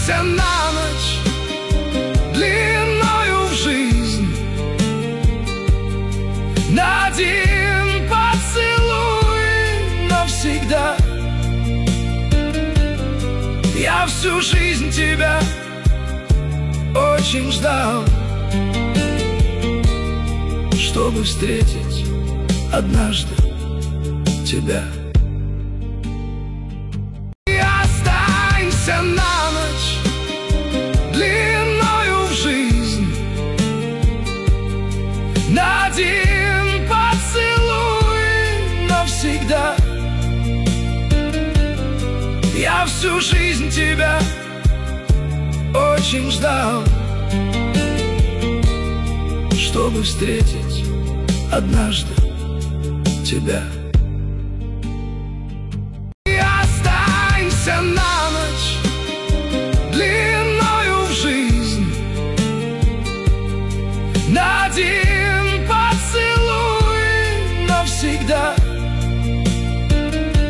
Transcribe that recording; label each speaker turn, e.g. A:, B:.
A: останься на ночь длинною в жизнь, на один поцелуй навсегда. Я всю жизнь тебя очень ждал, чтобы встретить однажды тебя. И останься на ночь длинною в жизнь, на один поцелуй навсегда. Я всю жизнь тебя очень ждал, чтобы встретить однажды тебя. И останься на ночь длинною в жизнь, на один поцелуй навсегда.